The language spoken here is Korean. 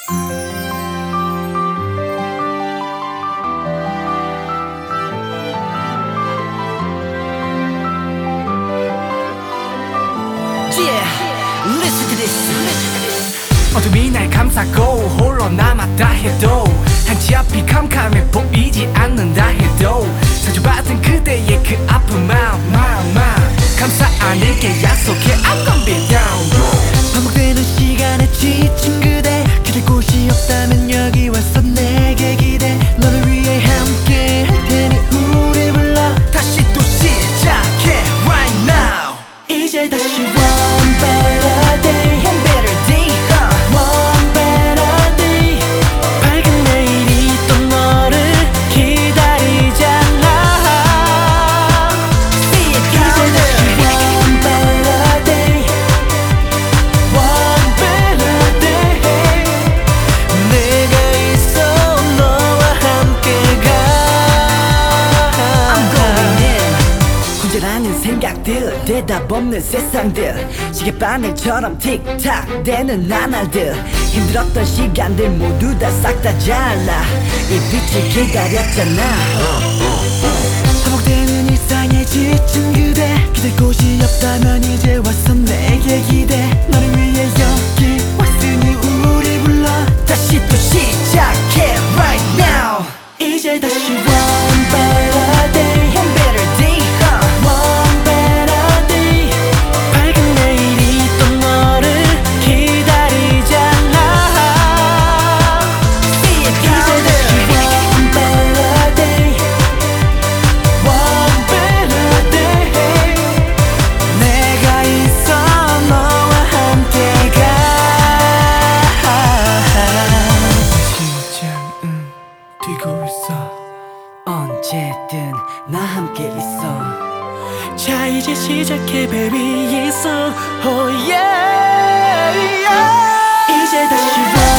Listen to this. 어둠이 날 감싸고 홀로 남았다 해도 한치 앞이 캄캄해 보이지 않는다 해도 상처받은 그대의 그 아픈 마음 감싸 안을게 약속해 I'm gonna be down. 반복되는 시간에 지친 그대 기댈 곳이 없다면 여기 와서 내게 기대 너를 위해 함께 할 테니 우리 불러 다시 또 시작해 right now. 이제 다시 one better day One better day one better day 밝은 내일이 또 너를 기다리잖아 See it 이제 다시 one better day one better day 내가 있어 너와 함께 가 I'm going in. 혼자라는 생각들 대답 없는 세상들 시계바늘처럼 틱탁 되는 나날들 힘들었던 시간들 모두 다 싹 다 잘라 이 빛을 기다렸잖아. 반복되는 일상에 지친 그대 기댈 곳이 없다면 이제 와서 내게 기대 너를 위해 여기 왔으니 우리 불러 다시 또 시작해 right now. 이제 다시 one better day One better day one better day 밝은 내일이 또 너를 기다리잖아 See it 이제 다시 one better day one better day 내가 있어 너와 함께 가 심장은 뛰고 있어 언제든 나 함께 있어. 자 이제 시작해 baby it's on oh yeah, yeah. 이제 다시